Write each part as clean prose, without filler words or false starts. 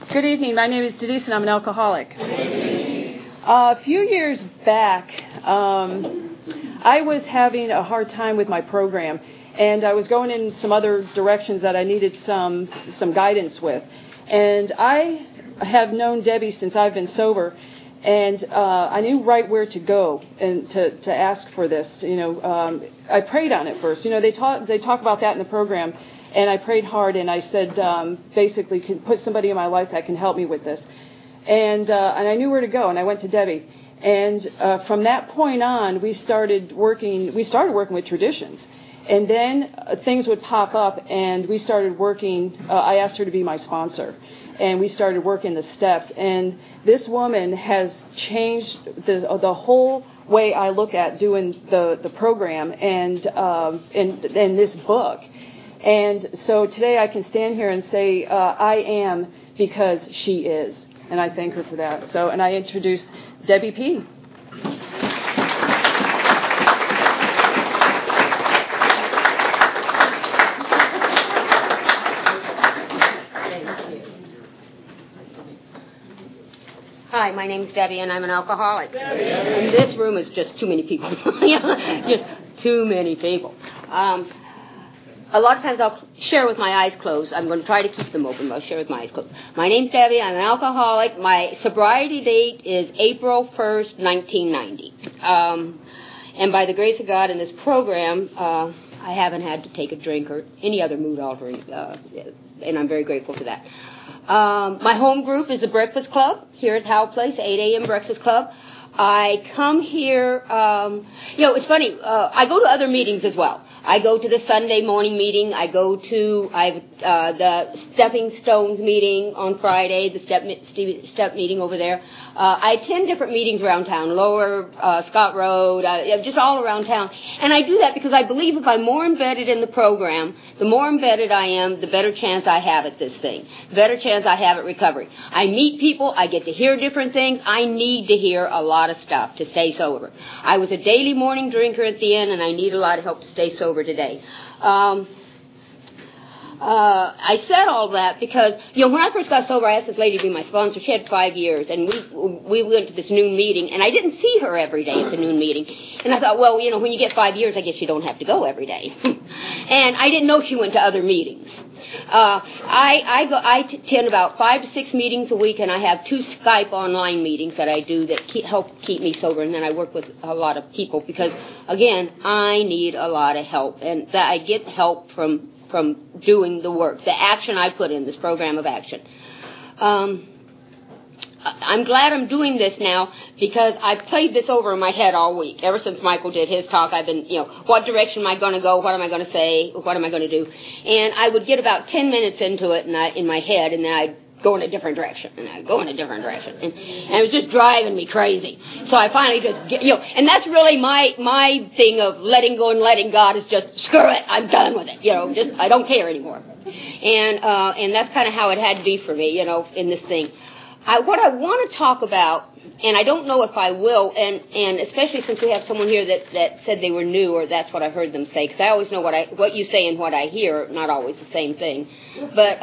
Good evening. My name is Denise, and I'm an alcoholic. A few years back, I was having a hard time with my program, and I was going in some other directions that I needed some guidance with. And I have known Debbie since I've been sober, and I knew right where to go and to ask for this. I prayed on it first. They talk about that in the program. And I prayed hard, and I said, basically, put somebody in my life that can help me with this. And I knew where to go, and I went to Debbie. And from that point on, we started working with traditions. And then things would pop up, and we started working. I asked her to be my sponsor, and we started working the steps. And this woman has changed the whole way I look at doing the program and this book. And so today I can stand here and say, I am because she is. And I thank her for that. And I introduce Debbie P. Hi, my name's Debbie, and I'm an alcoholic. And this room is just too many people. Just too many people. A lot of times I'll share with my eyes closed. I'm going to try to keep them open, but I'll share with my eyes closed. My name's Debbie. I'm an alcoholic. My sobriety date is April 1st, 1990. And by the grace of God in this program, I haven't had to take a drink or any other mood-altering, and I'm very grateful for that. My home group is the Breakfast Club here at Howell Place, 8 a.m. Breakfast Club. I come here, it's funny, I go to other meetings as well. I go to the Sunday morning meeting. I go to the Stepping Stones meeting on Friday, the step meeting over there. I attend different meetings around town, Lower Scott Road, just all around town. And I do that because I believe if I'm more embedded in the program, the more embedded I am, the better chance I have at this thing, the better chance I have at recovery. I meet people. I get to hear different things. I need to hear a lot of stuff to stay sober. I was a daily morning drinker at the end, and I need a lot of help to stay sober today. I said all that because, when I first got sober, I asked this lady to be my sponsor. She had 5 years, and we went to this noon meeting, and I didn't see her every day at the noon meeting. And I thought, well, when you get 5 years, I guess you don't have to go every day. And I didn't know she went to other meetings. I attend about 5 to 6 meetings a week, and I have 2 Skype online meetings that I do that help keep me sober, and then I work with a lot of people because, again, I need a lot of help, and that I get help from doing the work, the action I put in, this program of action. I'm glad I'm doing this now because I've played this over in my head all week. Ever since Michael did his talk, I've been, what direction am I going to go? What am I going to say? What am I going to do? And I would get about 10 minutes into it in my head, and then I'd go in a different direction, and I'd go in a different direction. And it was just driving me crazy. So I finally just, and that's really my thing of letting go and letting God is just, screw it, I'm done with it. I don't care anymore. And that's kind of how it had to be for me, in this thing. What I want to talk about, and I don't know if I will, and especially since we have someone here that said they were new, or that's what I heard them say, because I always know what you say and what I hear, not always the same thing. But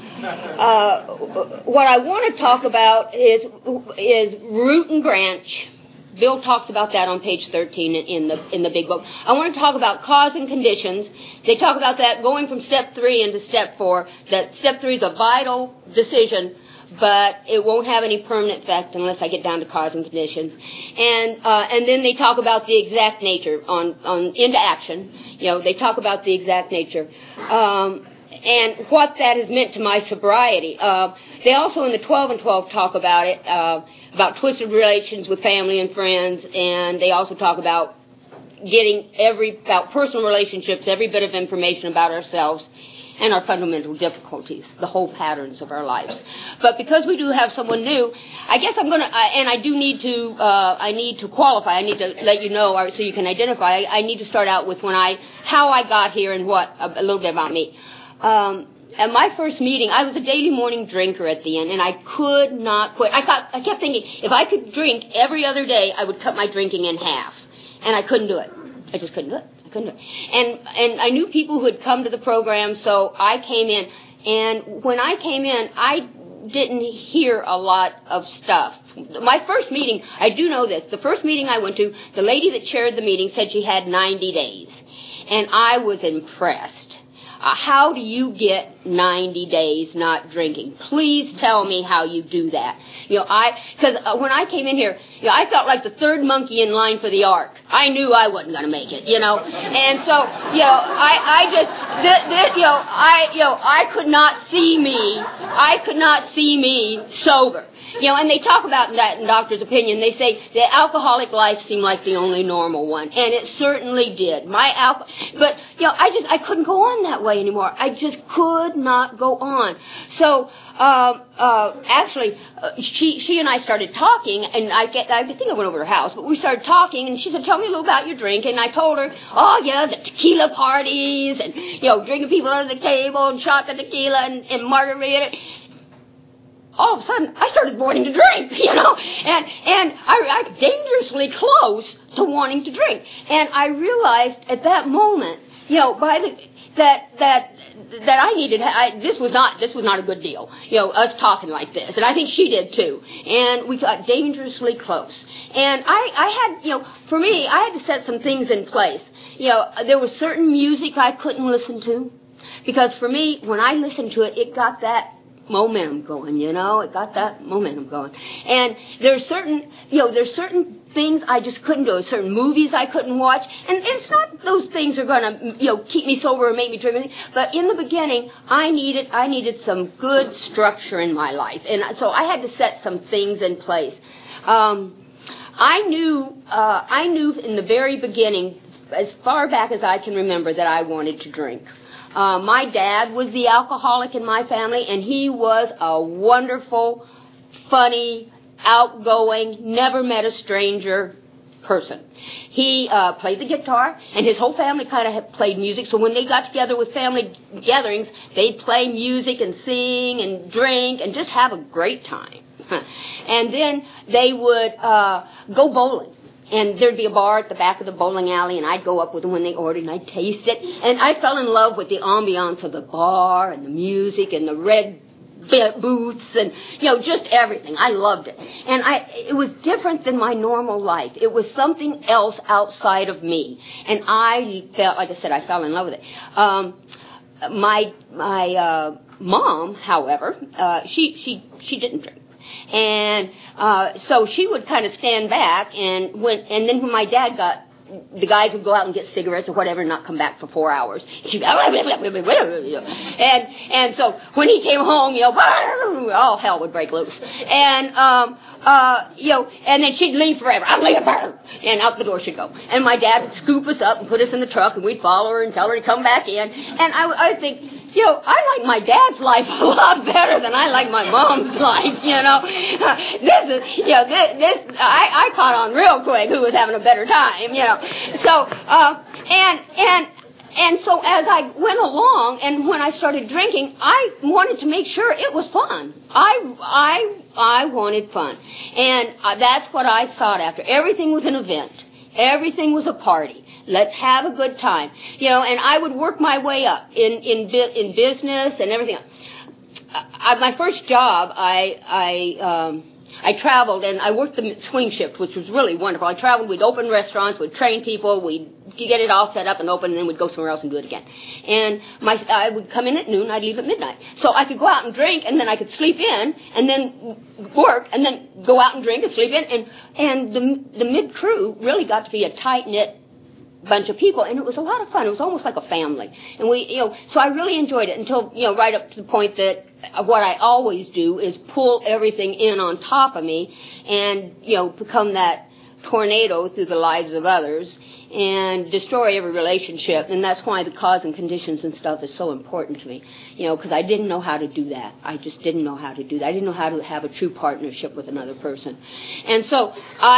what I want to talk about is root and branch. Bill talks about that on page 13 in the big book. I want to talk about cause and conditions. They talk about that going from step 3 into step 4, that step 3 is a vital decision, but it won't have any permanent effect unless I get down to cause and conditions. And then they talk about the exact nature on into action. They talk about the exact nature. And what that has meant to my sobriety. They also in the 12 and 12 talk about it, about twisted relations with family and friends, and they also talk about getting about personal relationships, every bit of information about ourselves and our fundamental difficulties, the whole patterns of our lives. But because we do have someone new, I guess I'm going to, and I do need to, I need to qualify, I need to let you know, so you can identify, I need to start out with how I got here and a little bit about me. At my first meeting, I was a daily morning drinker at the end, and I could not quit. I kept thinking, if I could drink every other day, I would cut my drinking in half. And I couldn't do it. I just couldn't do it. And I knew people who had come to the program, so I came in. And when I came in, I didn't hear a lot of stuff. My first meeting, I do know this, the first meeting I went to, the lady that chaired the meeting said she had 90 days. And I was impressed. How do you get 90 days not drinking? Please tell me how you do that. Because when I came in here, I felt like the third monkey in line for the ark. I knew I wasn't going to make it, And so, I could not see me. I could not see me sober. And they talk about that in Doctor's Opinion. They say the alcoholic life seemed like the only normal one, and it certainly did. But I couldn't go on that way anymore. I just could not go on. So actually, she and I started talking, and I think I went over to her house, but we started talking, and she said, "Tell me a little about your drink." And I told her, "Oh yeah, the tequila parties, and drinking people under the table, and shots of tequila and margarita." All of a sudden, I started wanting to drink, and I dangerously close to wanting to drink. And I realized at that moment, that I needed. This was not a good deal, us talking like this, and I think she did too. And we got dangerously close. And I had, for me, I had to set some things in place. There was certain music I couldn't listen to, because for me, when I listened to it, it got that momentum going, it got that momentum going. And there's certain things I just couldn't do, certain movies I couldn't watch, and it's not those things are going to, keep me sober or make me drink, but in the beginning, I needed some good structure in my life, and so I had to set some things in place. I knew in the very beginning, as far back as I can remember, that I wanted to drink. My dad was the alcoholic in my family, and he was a wonderful, funny, outgoing, never met a stranger person. He played the guitar, and his whole family kind of played music, so when they got together with family gatherings, they'd play music and sing and drink and just have a great time. And then they would go bowling. And there'd be a bar at the back of the bowling alley, and I'd go up with them when they ordered, and I'd taste it. And I fell in love with the ambiance of the bar and the music and the red booths and, just everything. I loved it. And it was different than my normal life. It was something else outside of me. And I felt, like I said, I fell in love with it. My mom, however, she didn't drink. And so she would kind of stand back, and then when my dad got, the guys would go out and get cigarettes or whatever and not come back for 4 hours. She'd be, and so when he came home, all hell would break loose. And and then she'd leave forever. I'm leaving forever. And out the door she'd go. And my dad would scoop us up and put us in the truck, and we'd follow her and tell her to come back in. And I think, I like my dad's life a lot better than I like my mom's life, I caught on real quick who was having a better time, So, and so as I went along, and when I started drinking, I wanted to make sure it was fun. I wanted fun. And that's what I sought after. Everything was an event. Everything was a party. Let's have a good time. And I would work my way up in business and everything. My first job, I traveled, and I worked the swing shift, which was really wonderful. I traveled, we'd open restaurants, we'd train people, we'd get it all set up and open, and then we'd go somewhere else and do it again. And I would come in at noon, I'd leave at midnight. So I could go out and drink, and then I could sleep in, and then work, and then go out and drink and sleep in. And the mid-crew really got to be a tight-knit bunch of people, and it was a lot of fun. It was almost like a family. And so I really enjoyed it until, right up to the point that what I always do is pull everything in on top of me and, become that tornado through the lives of others and destroy every relationship. And that's why the cause and conditions and stuff is so important to me, because I didn't know how to do that. I just didn't know how to do that. I didn't know how to have a true partnership with another person. And so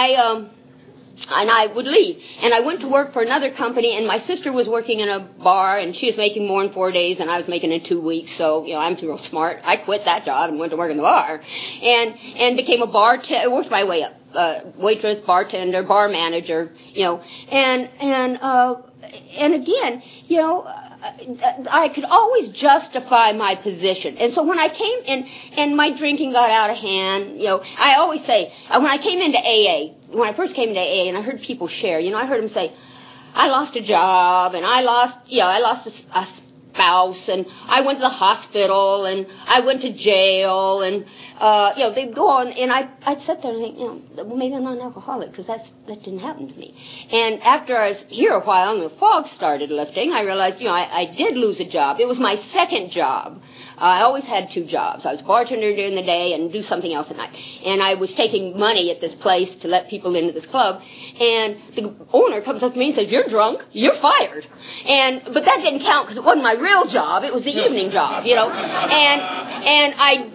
I would leave. And I went to work for another company, and my sister was working in a bar, and she was making more in 4 days than I was making in 2 weeks, so, I'm real smart. I quit that job and went to work in the bar, and became a bartender, worked my way up, waitress, bartender, bar manager, and again, I could always justify my position. And so when I came in and my drinking got out of hand, I always say, when I came into AA, when I first came into AA and I heard people share, I heard them say, I lost a job and I lost a spouse and I went to the hospital and I went to jail and, they'd go on and I'd sit there and think, well, maybe I'm not an alcoholic because that didn't happen to me. And after I was here a while and the fog started lifting, I realized, I did lose a job. It was my second job. I always had two jobs. I was a bartender during the day and do something else at night. And I was taking money at this place to let people into this club. And the owner comes up to me and says, "You're drunk. You're fired." But that didn't count because it wasn't my real job. It was the evening job, And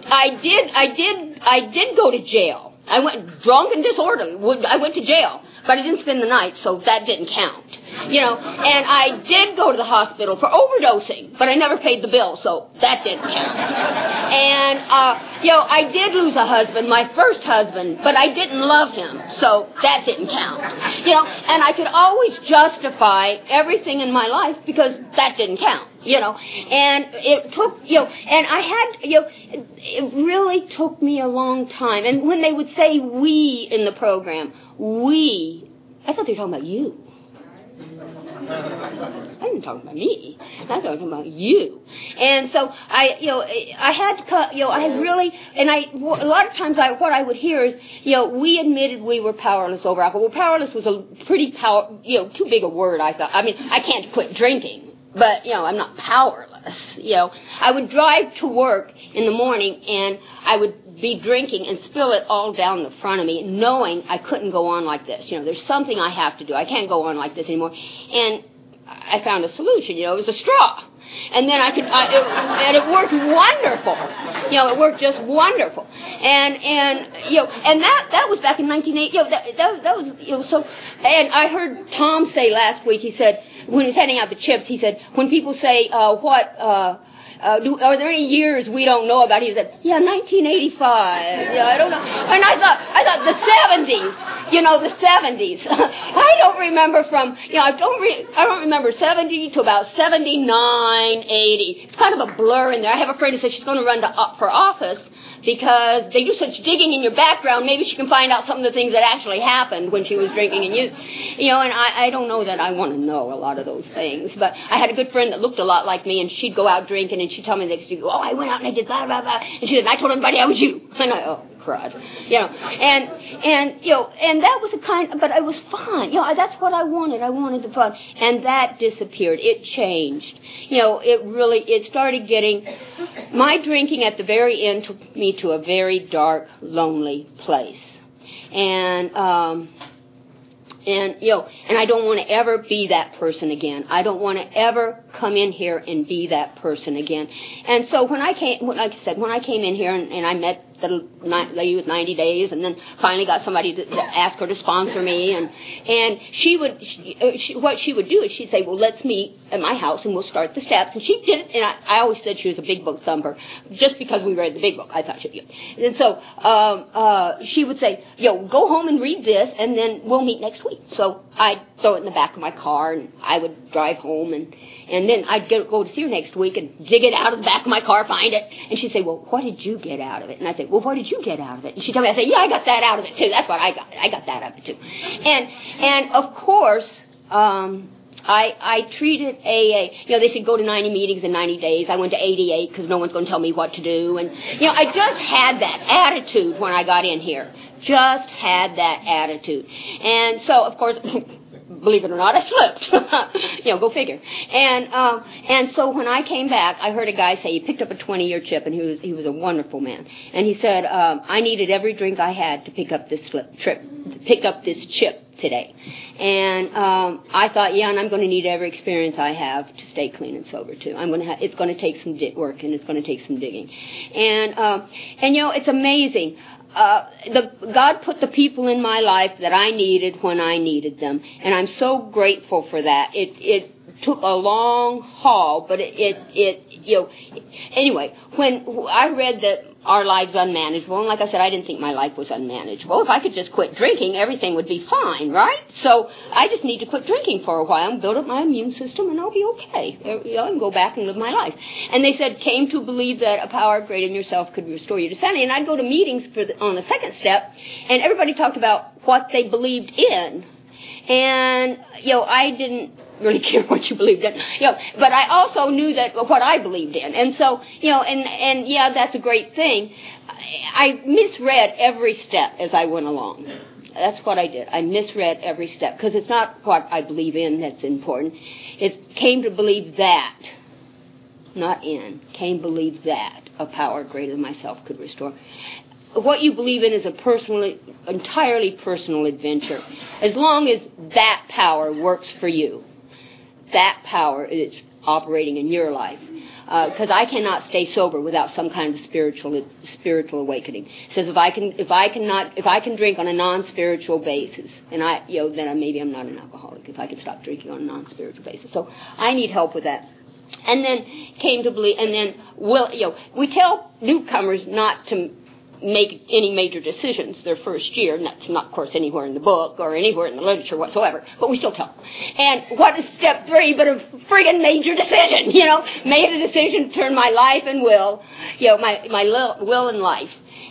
I did go to jail. I went drunk and disorderly. I went to jail. But I didn't spend the night, so that didn't count. And I did go to the hospital for overdosing, but I never paid the bill, so that didn't count. And, I did lose a husband, my first husband, but I didn't love him, so that didn't count. And I could always justify everything in my life because that didn't count. And it took, and I had, it really took me a long time. And when they would say we in the program, I thought they were talking about you. I didn't talk about me. I was talking about you. And so a lot of times what I would hear is, we admitted we were powerless over alcohol. Well, powerless was a pretty too big a word, I thought. I mean, I can't quit drinking. But, I'm not powerless, I would drive to work in the morning and I would be drinking and spill it all down the front of me, knowing I couldn't go on like this. There's something I have to do. I can't go on like this anymore. And I found a solution, it was a straw. And then and it worked wonderful. It worked just wonderful. And that was back in 1980. That was, so, and I heard Tom say last week, he said, when he was handing out the chips, he said, when people say, are there any years we don't know about? He said, 1985. I don't know. And I thought the 70s. The 70s. I don't remember from. I don't remember 70 to about 79, 80. It's kind of a blur in there. I have a friend who said she's going to run for office because they do such digging in your background. Maybe she can find out some of the things that actually happened when she was drinking and used. And I don't know that I want to know a lot of those things. But I had a good friend that looked a lot like me, and she'd go out drinking, and she'd tell me that she'd go, I went out and I did blah, blah, blah. And she said, I told everybody I was you. And I, crud. And that was but it was fun. That's what I wanted. I wanted the fun. And that disappeared. It changed. It started getting, my drinking at the very end took me to a very dark, lonely place. And I don't want to ever be that person again. I don't want to ever come in here and be that person again. And so when I came in here and I met the lady with 90 days, and then finally got somebody to ask her to sponsor me, and what she would do is she'd say, well, let's meet at my house and we'll start the steps. And she did it, and I always said she was a big book thumper just because we read the big book. I thought she'd be. And so she would say, go home and read this, and then we'll meet next week. So I'd throw it in the back of my car, and I would drive home, and then I'd go to see her next week and dig it out of the back of my car, find it, and she'd say, well, what did you get out of it? And I'd say, well, what did you get out of it? And she'd tell me, I'd say, I got that out of it too. That's what I got. I got that out of it too. And of course, I treated AA, they said go to 90 meetings in 90 days. I went to 88 because no one's going to tell me what to do. And, I just had that attitude when I got in here. Just had that attitude. And so, of course, believe it or not, I slipped. Go figure. And so when I came back, I heard a guy say he picked up a 20-year chip, and he was a wonderful man. And he said, I needed every drink I had to pick up this chip today. And I thought, and I'm going to need every experience I have to stay clean and sober too. It's going to take some work, and it's going to take some digging. And it's amazing. God put the people in my life that I needed when I needed them, and I'm so grateful for that. It took a long haul, but anyway, when I read that our life's unmanageable, and like I said, I didn't think my life was unmanageable. If I could just quit drinking, everything would be fine, right? So I just need to quit drinking for a while and build up my immune system, and I'll be okay. I can go back and live my life. And they said, came to believe that a power greater than yourself could restore you to sanity. And I'd go to meetings on the second step, and everybody talked about what they believed in. And, I didn't really care what you believed in, but I also knew that what I believed in. And so, and that's a great thing. I misread every step as I went along. That's what I did. I misread every step, because it's not what I believe in that's important. It came to believe that, not in, came to believe that a power greater than myself could restore. What you believe in is a entirely personal adventure. As long as that power works for you, that power is operating in your life. Because I cannot stay sober without some kind of spiritual awakening. It says if I can drink on a non-spiritual basis, and then maybe I'm not an alcoholic if I can stop drinking on a non-spiritual basis. So I need help with that. And then came to believe, and then we tell newcomers not to make any major decisions their first year, and that's not, of course, anywhere in the book or anywhere in the literature whatsoever, but we still tell them. And what is step 3 but a friggin' major decision, made a decision to turn my life and will, my will and life.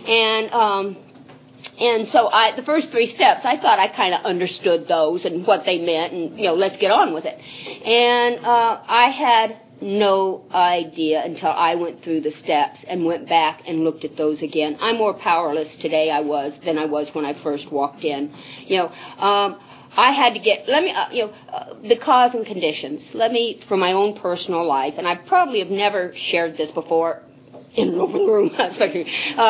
And so the first 3 steps, I thought I kind of understood those and what they meant, and, let's get on with it. And I had no idea until I went through the steps and went back and looked at those again. I'm more powerless today than I was when I first walked in. I had to get, the cause and conditions. For my own personal life, and I probably have never shared this before in an open room, especially.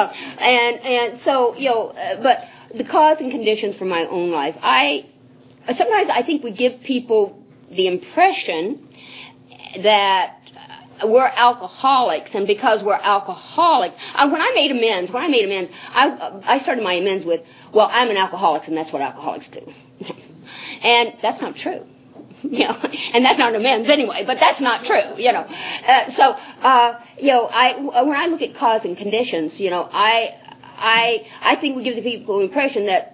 But the cause and conditions for my own life. Sometimes I think we give people the impression that we're alcoholics, and because we're alcoholics, when I made amends, I started my amends with, well, I'm an alcoholic, and that's what alcoholics do. And that's not true. And that's not an amends anyway, but that's not true, when I look at cause and conditions, I think we give the people the impression that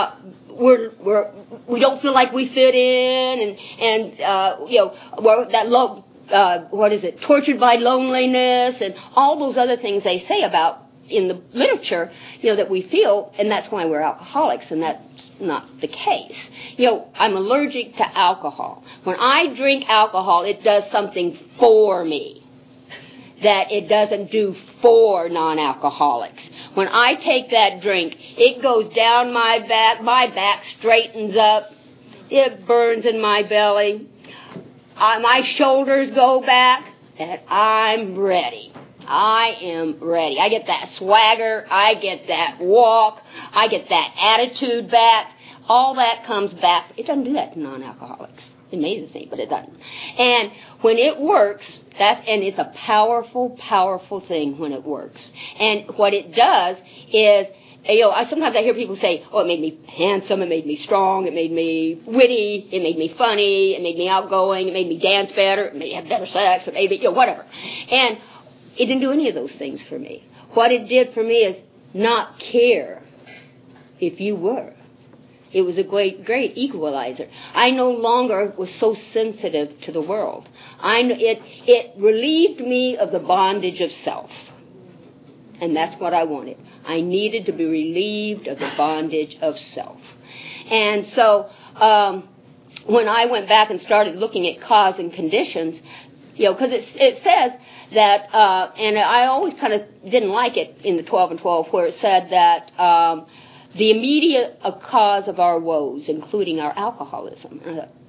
we don't feel like we fit in, and we're that low, tortured by loneliness, and all those other things they say about in the literature, that we feel, and that's why we're alcoholics, and that's not the case. I'm allergic to alcohol. When I drink alcohol, it does something for me that it doesn't do for non-alcoholics. When I take that drink, it goes down my back straightens up, it burns in my belly, my shoulders go back, and I'm ready. I am ready. I get that swagger, I get that walk, I get that attitude back. All that comes back. It doesn't do that to non-alcoholics. It amazes me, but it doesn't. And when it works, and it's a powerful, powerful thing when it works. And what it does is, sometimes I hear people say, oh, it made me handsome, it made me strong, it made me witty, it made me funny, it made me outgoing, it made me dance better, it made me have better sex, it made me, whatever. And it didn't do any of those things for me. What it did for me is not care if you were. It was a great, great equalizer. I no longer was so sensitive to the world. It relieved me of the bondage of self. And that's what I wanted. I needed to be relieved of the bondage of self. And so when I went back and started looking at cause and conditions, because it says that, and I always kind of didn't like it in the 12 and 12, where it said that the immediate cause of our woes, including our alcoholism.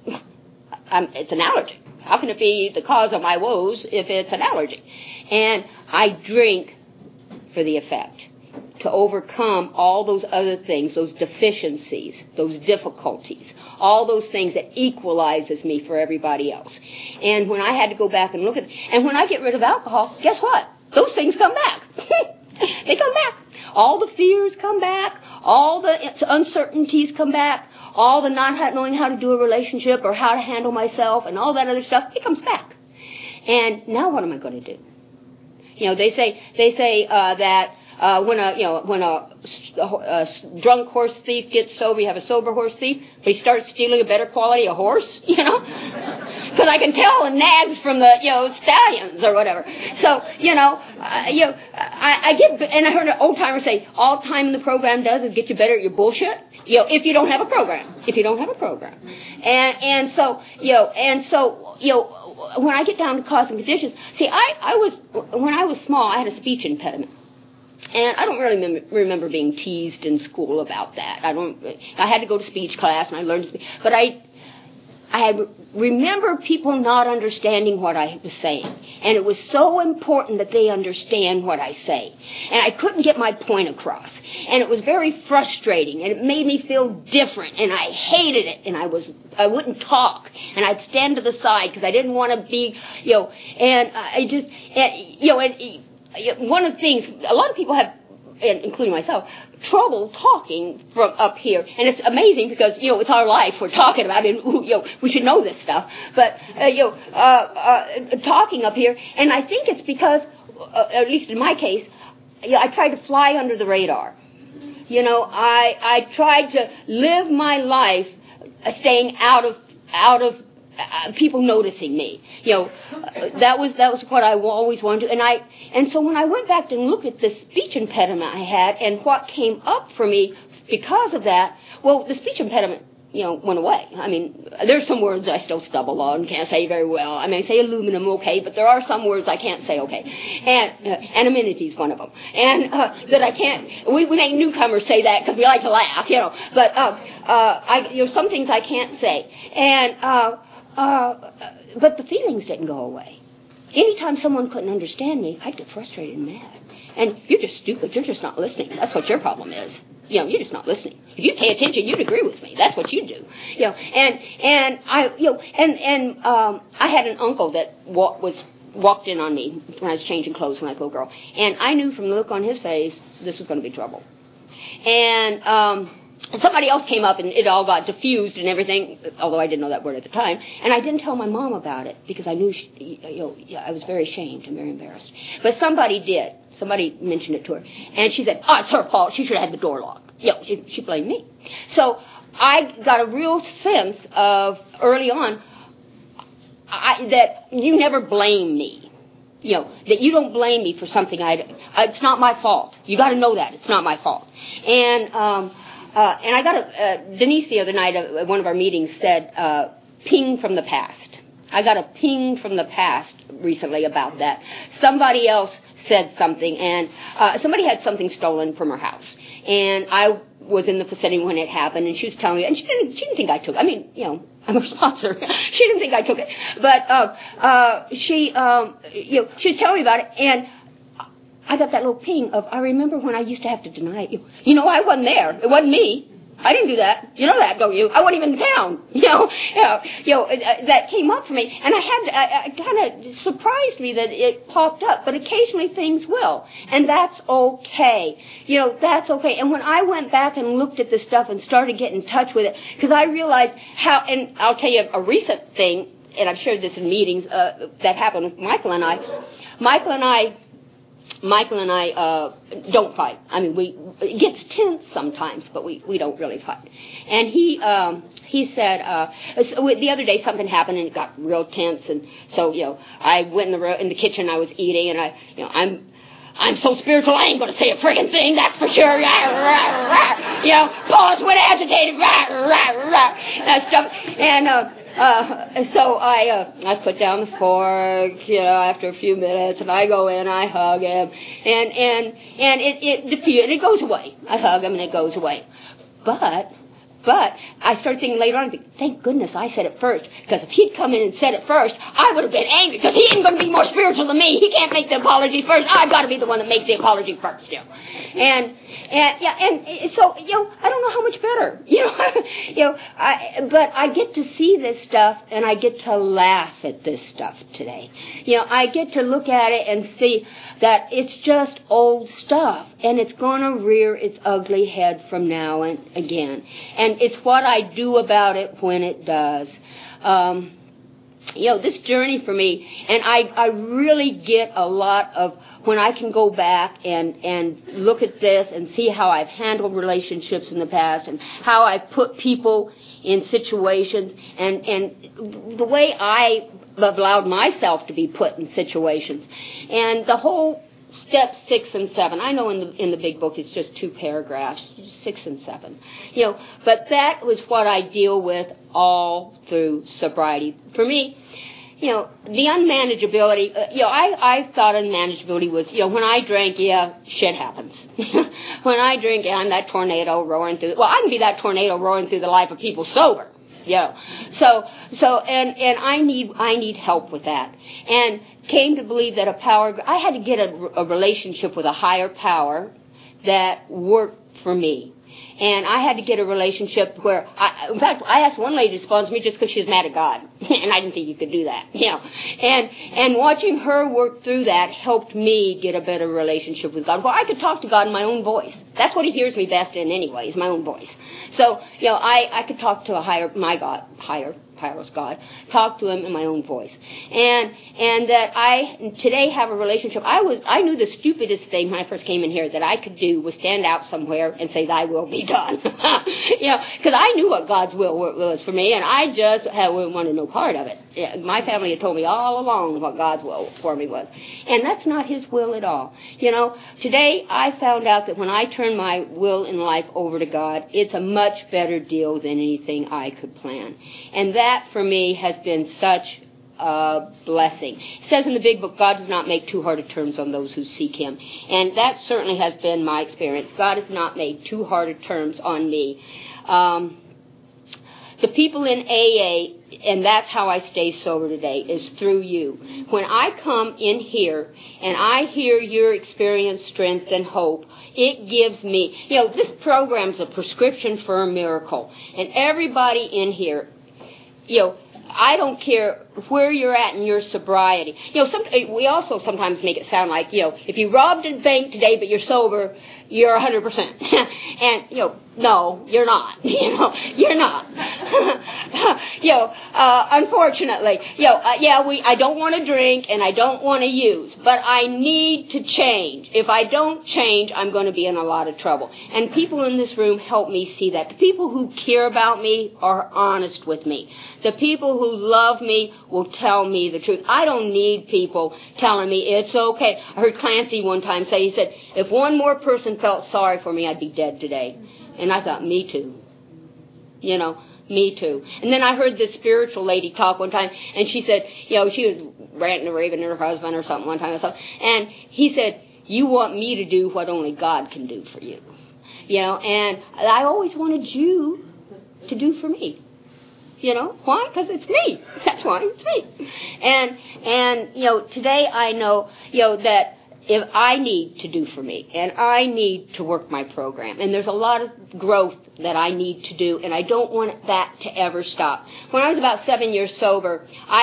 It's an allergy. How can it be the cause of my woes if it's an allergy? And I drink for the effect, to overcome all those other things, those deficiencies, those difficulties, all those things that equalizes me for everybody else. And when I had to go back and look at, and when I get rid of alcohol, guess what? Those things come back. They come back. All the fears come back. All the uncertainties come back. all the not knowing how to do a relationship or how to handle myself and all that other stuff, it comes back. And now what am I going to do? They say that when a drunk horse thief gets sober, you have a sober horse thief, but he starts stealing a better quality of horse, because I can tell the nags from the stallions or whatever. So I get, and I heard an old timer say, all time in the program does is get you better at your bullshit. If you don't have a program, and so when I get down to cause and conditions, see, when I was small, I had a speech impediment. And I don't really remember being teased in school about that. I had to go to speech class and I learned to speak. But I remember people not understanding what I was saying. And it was so important that they understand what I say. And I couldn't get my point across. And it was very frustrating. And it made me feel different. And I hated it. And I wouldn't talk. And I'd stand to the side because I didn't want to be, one of the things, a lot of people have, including myself, trouble talking from up here. And it's amazing because, it's our life we're talking about, and, we should know this stuff. But, talking up here, and I think it's because, at least in my case, I tried to fly under the radar. I tried to live my life staying out of people noticing me. That was what I always wanted to. And so when I went back and looked at the speech impediment I had and what came up for me because of that, well, the speech impediment, went away. I mean, there's some words I still stumble on, can't say very well. I mean, I say aluminum okay, but there are some words I can't say okay. And anonymity is one of them. And that I can't, we make newcomers say that because we like to laugh, But some things I can't say. And but the feelings didn't go away. Anytime someone couldn't understand me, I'd get frustrated and mad. And you're just stupid. You're just not listening. That's what your problem is. You're just not listening. If you pay attention, you'd agree with me. That's what you do. And I had an uncle that walked in on me when I was changing clothes when I was a little girl, and I knew from the look on his face this was going to be trouble. And somebody else came up and it all got diffused and everything, although I didn't know that word at the time. And I didn't tell my mom about it because I knew I was very ashamed and very embarrassed. But somebody did. Somebody mentioned it to her. And she said, it's her fault. She should have had the door locked. She blamed me. So I got a real sense of early on that you never blame me. That you don't blame me for something it's not my fault. You got to know that. It's not my fault. And I got Denise the other night at one of our meetings said, ping from the past. I got a ping from the past recently about that. Somebody else said something, and somebody had something stolen from her house. And I was in the vicinity when it happened, and she was telling me, and she didn't think I took it. I mean, I'm a sponsor. She didn't think I took it. But she was telling me about it, and I got that little ping of, I remember when I used to have to deny it. I wasn't there. It wasn't me. I didn't do that. You know that, don't you? I wasn't even in town. That came up for me. And I kind of surprised me that it popped up. But occasionally things will. And that's okay. That's okay. And when I went back and looked at this stuff and started getting in touch with it, because I realized how, and I'll tell you a recent thing, and I've shared this in meetings, that happened with Michael and I. Michael and I don't fight. I mean, it gets tense sometimes, but we don't really fight. And he said, the other day something happened and it got real tense, and so, I went in the kitchen, I was eating, and I'm so spiritual, I ain't going to say a friggin' thing, that's for sure. Paul's went agitated, that stuff. And so I put down the fork, after a few minutes, and I go in, I hug him, and it goes away. I hug him and it goes away. But I started thinking later on, thank goodness I said it first, because if he'd come in and said it first, I would have been angry, because he ain't going to be more spiritual than me. He can't make the apology first. I've got to be the one that makes the apology first. And And so, I don't know how much better, but I get to see this stuff and I get to laugh at this stuff today. I get to look at it and see that it's just old stuff and it's going to rear its ugly head from now and again. And it's what I do about it when it does. This journey for me, and I really get a lot of when I can go back and look at this and see how I've handled relationships in the past and how I've put people in situations and the way I have allowed myself to be put in situations. And the whole steps 6 and 7. I know in the big book it's just 2 paragraphs, 6 and 7. But that was what I deal with all through sobriety. For me, the unmanageability, I thought unmanageability was, when I drank, shit happens. When I drink, I'm that tornado roaring through, I can be that tornado roaring through the life of people sober. So I need help with that. And came to believe that I had to get a relationship with a higher power that worked for me. And I had to get a relationship where, in fact, I asked one lady to sponsor me just because she was mad at God. And I didn't think you could do that. And watching her work through that helped me get a better relationship with God. Well, I could talk to God in my own voice. That's what He hears me best in anyway, is my own voice. So, I could talk to Pyros God, talk to Him in my own voice. And that I today have a relationship. I knew the stupidest thing when I first came in here that I could do was stand out somewhere and say, "Thy will be done." Because I knew what God's will was for me, and I just wouldn't want to know part of it. My family had told me all along what God's will for me was. And that's not His will at all. Today I found out that when I turn my will in life over to God, it's a much better deal than anything I could plan. And that, for me, has been such a blessing. It says in the big book, God does not make too hard of terms on those who seek Him. And that certainly has been my experience. God has not made too hard of terms on me. The people in AA, and that's how I stay sober today, is through you. When I come in here and I hear your experience, strength, and hope, it gives me, this program's a prescription for a miracle. And everybody in here, I don't care where you're at in your sobriety. We also sometimes make it sound like, if you robbed a bank today but you're sober, you're 100%. And, no, you're not. You're not. Unfortunately, I don't want to drink and I don't want to use, but I need to change. If I don't change, I'm going to be in a lot of trouble. And people in this room help me see that. The people who care about me are honest with me. The people who love me will tell me the truth. I don't need people telling me it's okay. I heard Clancy one time say, he said, if one more person felt sorry for me, I'd be dead today. And I thought, me too. Me too. And then I heard this spiritual lady talk one time, and she said, she was ranting and raving at her husband or something one time. And he said, you want me to do what only God can do for you. And I always wanted you to do for me. Why? Because it's me. That's why it's me. And today I know, that if I need to do for me, and I need to work my program, and there's a lot of growth that I need to do, and I don't want that to ever stop. When I was about 7 years sober,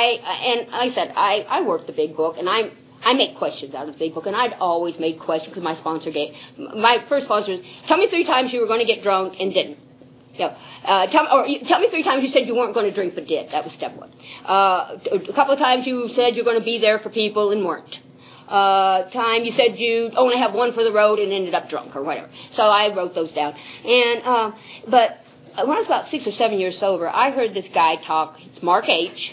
I worked the big book, and I make questions out of the big book, and I'd always made questions because my my first sponsor was, tell me 3 times you were going to get drunk and didn't. Tell me 3 times you said you weren't going to drink but did. That was step 1. A couple of times you said you're going to be there for people and weren't. Time you said you only have one for the road and ended up drunk or whatever. So I wrote those down. And but when I was about 6 or 7 years sober, I heard this guy talk. It's Mark H.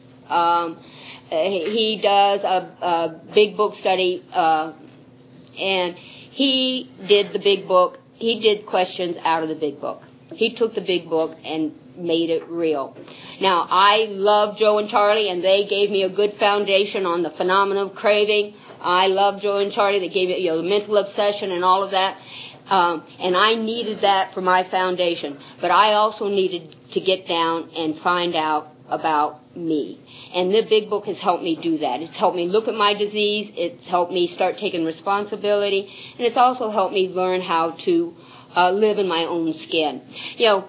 He does a big book study, and he did the big book. He did questions out of the big book. He took the big book and made it real. Now, I love Joe and Charlie, and they gave me a good foundation on the phenomenon of craving. I love Joe and Charlie. They gave me the mental obsession and all of that. And I needed that for my foundation. But I also needed to get down and find out about me. And the big book has helped me do that. It's helped me look at my disease. It's helped me start taking responsibility. And it's also helped me learn how to live in my own skin. You know,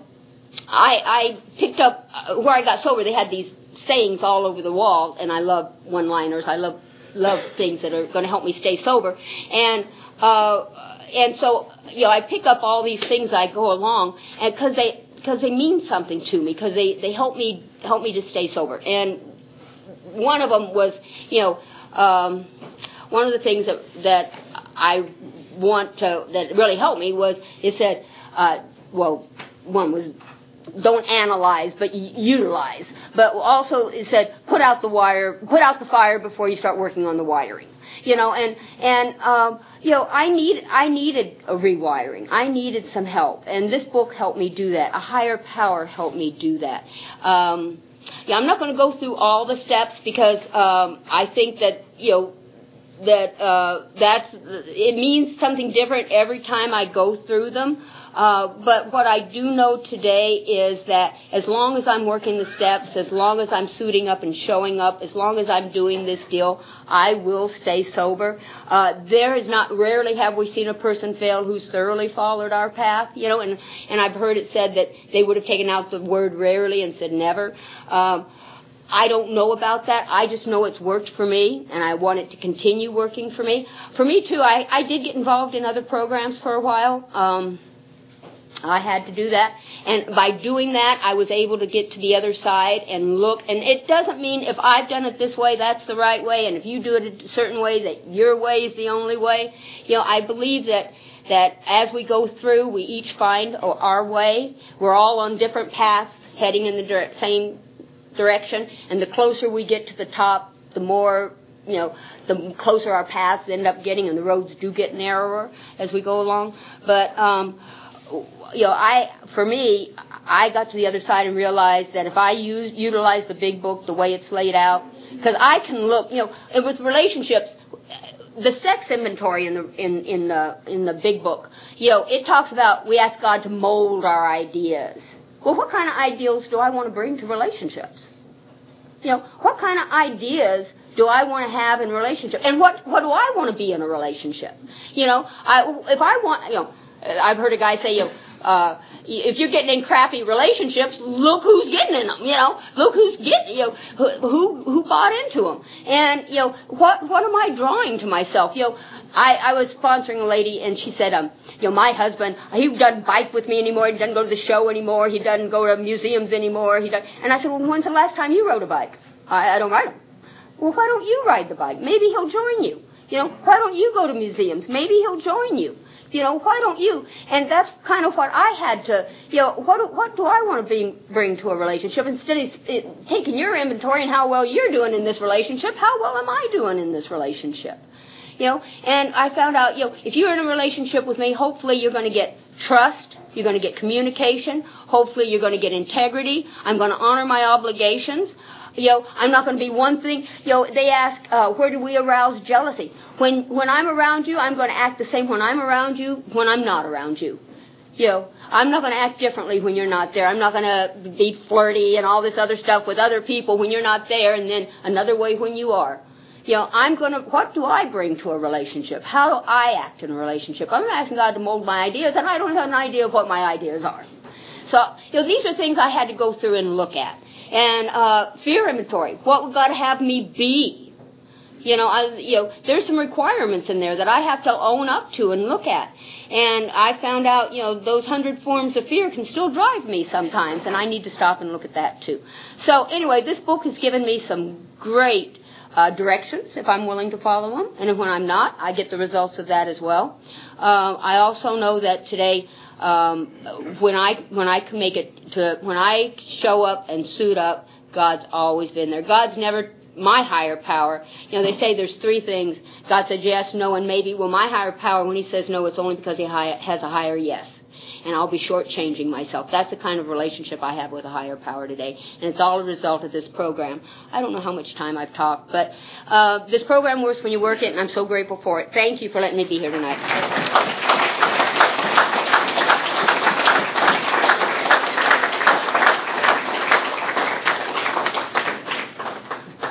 I picked up, where I got sober, they had these sayings all over the wall, and I love one-liners. I love things that are going to help me stay sober. And so, you know, I pick up all these things as I go along, and because they mean something to me, because they help me to stay sober. And one of them was, you know, one of the things that I want to, that really helped me was, it said, well, one was don't analyze, but utilize. But also it said put out the fire before you start working on the wiring. You know, and you know, I needed a rewiring. I needed some help, and this book helped me do that. A higher power helped me do that. Yeah, I'm not going to go through all the steps because I think that, you know, that it means something different every time I go through them. But what I do know today is that as long as I'm working the steps, as long as I'm suiting up and showing up, as long as I'm doing this deal, I will stay sober. There is not, rarely have we seen a person fail who's thoroughly followed our path, you know, and I've heard it said that they would have taken out the word rarely and said never. I don't know about that. I just know it's worked for me, and I want it to continue working for me. For me, too, I did get involved in other programs for a while. I had to do that, and by doing that, I was able to get to the other side and look, and it doesn't mean if I've done it this way, that's the right way, and if you do it a certain way, that your way is the only way. You know, I believe that as we go through, we each find our way. We're all on different paths, heading in the same direction, and the closer we get to the top, the more, you know, the closer our paths end up getting, and the roads do get narrower as we go along. But you know, for me, I got to the other side and realized that if I utilize the big book the way it's laid out, because I can look, you know, and with relationships, the sex inventory in the big book, you know, it talks about we ask God to mold our ideas. Well, what kind of ideals do I want to bring to relationships? You know, what kind of ideas do I want to have in a relationship? And what do I want to be in a relationship? You know, if I want, you know, I've heard a guy say, you know, if you're getting in crappy relationships, look who's getting in them. You know, look who's getting, you know, who bought into them. And you know, what am I drawing to myself? You know, I was sponsoring a lady, and she said, you know, my husband, he doesn't bike with me anymore. He doesn't go to the show anymore. He doesn't go to museums anymore. And I said, well, when's the last time you rode a bike? I don't ride them. Well, why don't you ride the bike? Maybe he'll join you. You know, why don't you go to museums? Maybe he'll join you. You know, why don't you? And that's kind of what I had to, you know, what do I want to bring to a relationship? Instead of taking your inventory and how well you're doing in this relationship, how well am I doing in this relationship? You know, and I found out, you know, if you're in a relationship with me, hopefully you're going to get trust, you're going to get communication, hopefully you're going to get integrity, I'm going to honor my obligations. You know, I'm not going to be one thing. You know, they ask, where do we arouse jealousy? When I'm around you, I'm going to act the same when I'm around you, when I'm not around you. You know, I'm not going to act differently when you're not there. I'm not going to be flirty and all this other stuff with other people when you're not there, and then another way when you are. You know, what do I bring to a relationship? How do I act in a relationship? I'm asking God to mold my ideas, and I don't have an idea of what my ideas are. So, you know, these are things I had to go through and look at. And fear inventory. What would God have me be? You know, there's some requirements in there that I have to own up to and look at. And I found out, you know, those 100 forms of fear can still drive me sometimes, and I need to stop and look at that too. So anyway, this book has given me some great directions if I'm willing to follow them, and when I'm not, I get the results of that as well. I also know that today, when I can make it to, when I show up and suit up, God's always been there. God's never, my higher power, you know, they say there's three things. God said yes, no, and maybe. Well, my higher power, when he says no, it's only because he has a higher yes. And I'll be shortchanging myself. That's the kind of relationship I have with a higher power today. And it's all a result of this program. I don't know how much time I've talked, but this program works when you work it, and I'm so grateful for it. Thank you for letting me be here tonight.